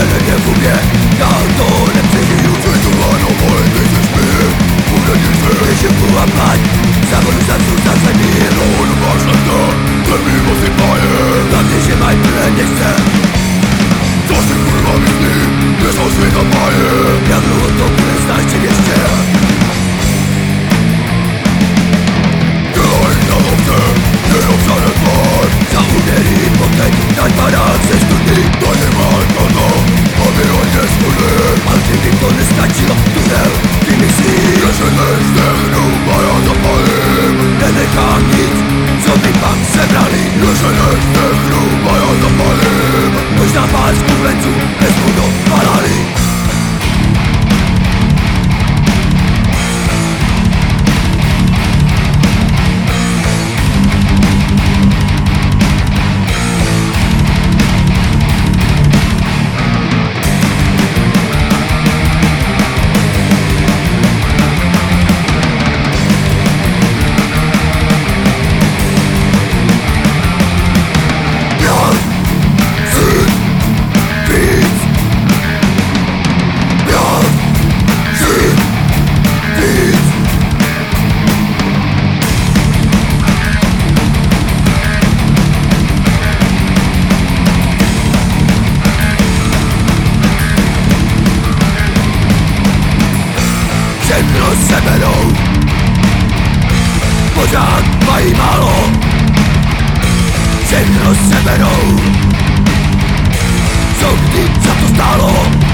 Jeden v mě, dál to nepřežiju. Světováno moje nejseš mi, bude nic vy. Když je půl a plať, za vodu za zemí. No máš leta, zemí moc paje. Hlavně, že maj plné nechce. Co si kurva myslí, je to světa paje. Jak dlouho to bude značit ještě? Dělaj na lovce, jenom zanedbaj. Za údery potek, na 12 studí. To nemá to, aby ho neskudli. Ale kdyby to nestačilo, tunel vymyslí. Že se nezdechnu a já zapalím. Nenechám nic, co by pak sebrali. Že se nezdechnu a já zapalím. Možná pár skupenců vezmu do palály. Všechno seberou, pořád mají málo. Všechno seberou, co kdy za to stálo.